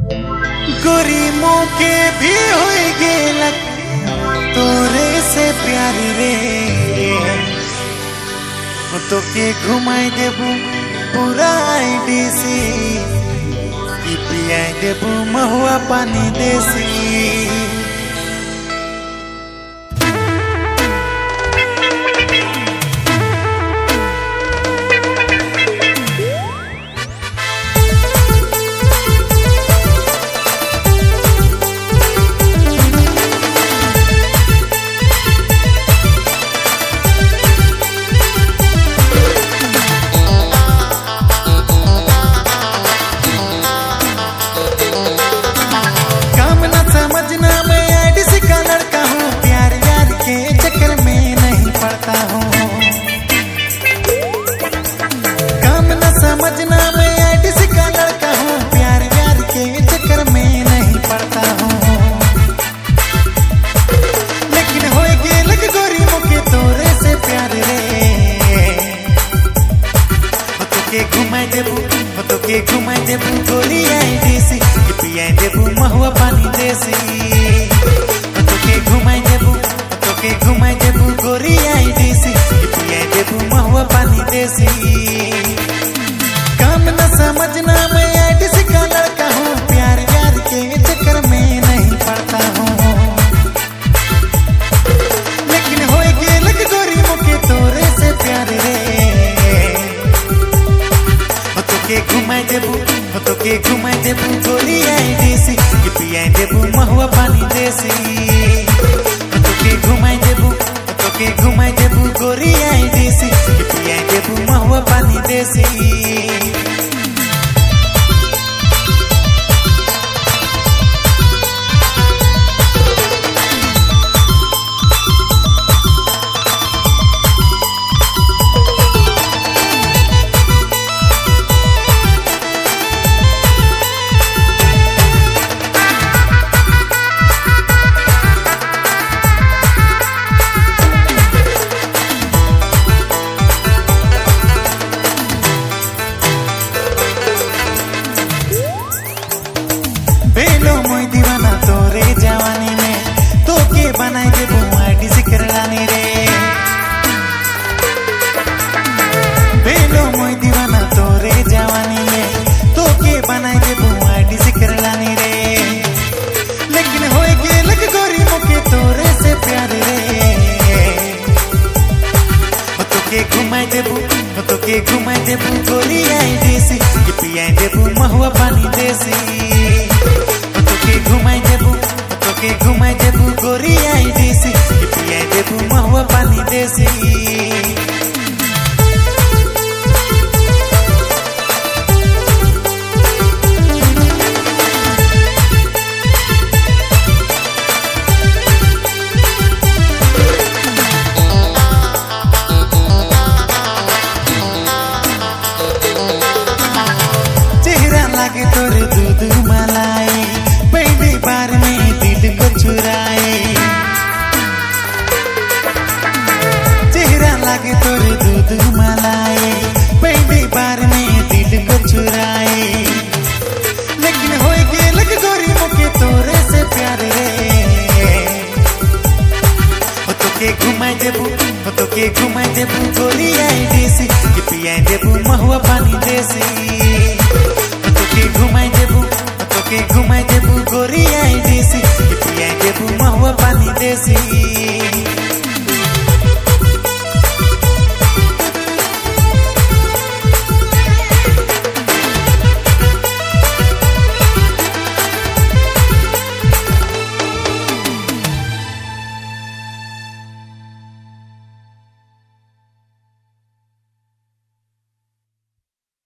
गोरी मोके भी होई गेलक तोरे से प्यार रे, तो के घुमाई देबू पूरा आईडीसी, पियाई देबू महुआ पानी देसी। समझना मैं आईडीसी का लड़का हूँ, प्यार यार के चक्कर में नहीं पड़ता हूँ। काम न समझना मैं आईडीसी का लड़का हूँ, प्यार यार के चक्कर में नहीं पड़ता हूँ। लेकिन होए गेलक गोरी मुके तोरे से प्यार रे, तो के घुमाई देबू, तो के घुमाई देबू गोरी आईडीसी, पियाई देबू महुआ पानी देसी। तो के घुमाई देबू, तो के घुमाई देबू गोरी आईडीसी, पियाई देबू महुआ पानी देसी। काम न समझना मैं आईडीसी का लड़का हूँ, प्यार यार के चक्कर में नहीं पड़ता हूँ। लेकिन होए गेलक गोरी मुके तोरे से प्यार रे, तो के घुमाई देबू, तो के घुमाई देबू गोरी आईडीसी, पियाई देबू महुआ पानी देसी। तो के घुमाई देबू, तो के घुमाई देबू गोरी आईडीसी, पियाई देबू महुआ पानी देसी। बेलो मोई दीवाना तोरे जवानी में, तो के बनाई देबू आईडीसी करलानी रे। बेलो मोई दीवाना तोरे जवानी में, तो के बनाई देबू आईडीसी करलानी रे। लेकिन होए गेलक गोरी मुके तोरे से प्यार रे, तो के घुमाई देबू, तो के घुमाई देबू गोरी आईडीसी, पियाई देबू महुआ पानी देसी। तो के घुमाई देबू, तो के घुमाई देबू गोरी आईडीसी, पियाई देबू महुआ पानी देसी। लागे तोरे दूध मलाई, पहली बार में दिल को चुराए। चेहरा लागे तोरे दूध मलाई, पहली बार में दिल को चुराए। लेकिन होए गेलक गोरी मुके तोरे से प्यार रे, तो के घुमाई देबू, तो के घुमाई देबू गोरी आईडीसी, पियाई देबू महुआ पानी देसी। तो के घुमाई देबू, तो के घुमाई देबू गोरी आईडीसी, पियाई देबू महुआ पानी देसी।